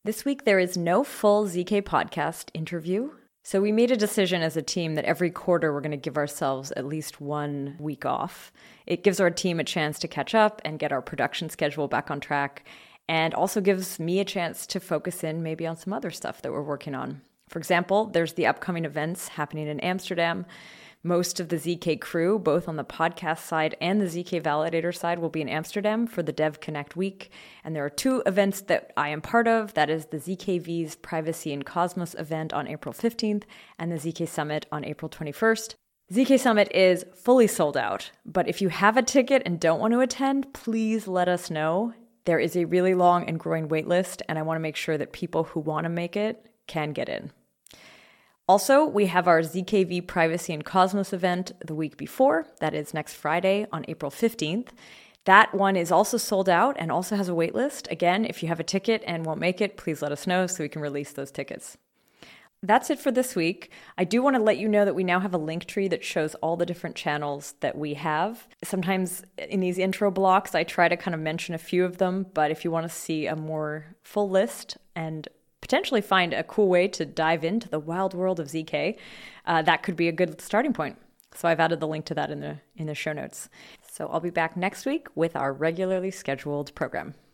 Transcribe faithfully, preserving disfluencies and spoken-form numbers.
This week, there is no full Z K podcast interview. So we made a decision as a team that every quarter we're going to give ourselves at least one week off. It gives our team a chance to catch up and get our production schedule back on track, and also gives me a chance to focus in maybe on some other stuff that we're working on. For example, there's the upcoming events happening in Amsterdam. Most of the Z K crew, both on the podcast side and the Z K Validator side, will be in Amsterdam for the Dev Connect week. And there are two events that I am part of. That is the Z K V's Privacy and Cosmos event on April fifteenth and the Z K Summit on April twenty-first. Z K Summit is fully sold out, but if you have a ticket and don't want to attend, please let us know. There is a really long and growing wait list, and I want to make sure that people who want to make it can get in. Also, we have our Z K V Privacy and Cosmos event the week before. That is next Friday on April fifteenth. That one is also sold out and also has a wait list. Again, if you have a ticket and won't make it, please let us know so we can release those tickets. That's it for this week. I do want to let you know that we now have a link tree that shows all the different channels that we have. Sometimes in these intro blocks, I try to kind of mention a few of them, but if you want to see a more full list and potentially find a cool way to dive into the wild world of Z K, uh, that could be a good starting point. So I've added the link to that in the in the show notes. So I'll be back next week with our regularly scheduled program.